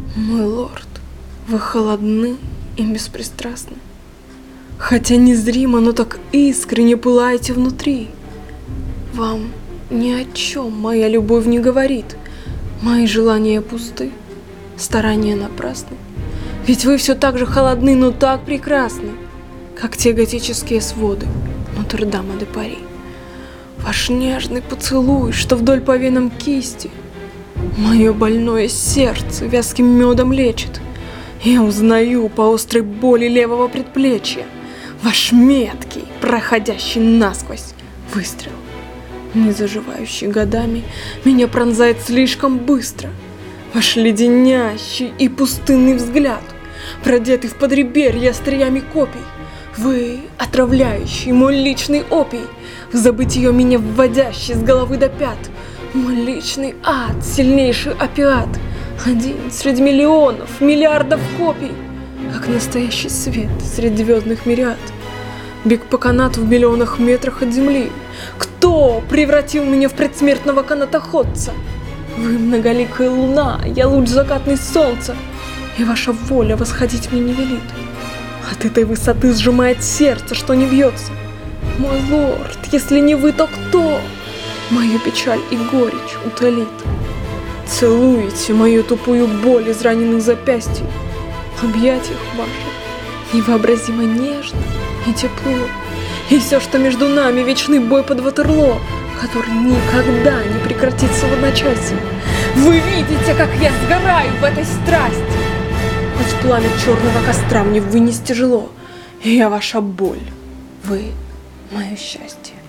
Мой лорд, вы холодны и беспристрастны, хотя незримо, но так искренне пылаете внутри. Вам ни о чем моя любовь не говорит, мои желания пусты, старания напрасны, ведь вы все так же холодны, но так прекрасны, как те готические своды Нотр-Дама-де-Пари. Ваш нежный поцелуй, что вдоль по венам кисти, мое больное сердце вязким медом лечит. Я узнаю по острой боли левого предплечья ваш меткий, проходящий насквозь выстрел, не заживающий годами, меня пронзает слишком быстро. Ваш леденящий и пустынный взгляд, продетый в подреберье остриями копий, вы отравляющий мой личный опий, в забытье меня вводящий с головы до пят, мой личный ад, сильнейший опиат, один среди миллионов, миллиардов копий, как настоящий свет среди звездных мириад, бег по канату в миллионах метрах от земли. Кто превратил меня в предсмертного канатоходца? Вы многоликая луна, я луч закатный солнца, и ваша воля восходить мне не велит. От этой высоты сжимает сердце, что не бьется. Мой лорд, если не вы, то кто мою печаль и горечь утолит? Целуете мою тупую боль из раненых запястий, в объятиях ваших невообразимо нежно и тепло. И все, что между нами, вечный бой под Ватерлоо, который никогда не прекратится в одночасье. Вы видите, как я сгораю в этой страсти. Хоть пламя черного костра мне вынести тяжело, и я ваша боль, вы мое счастье.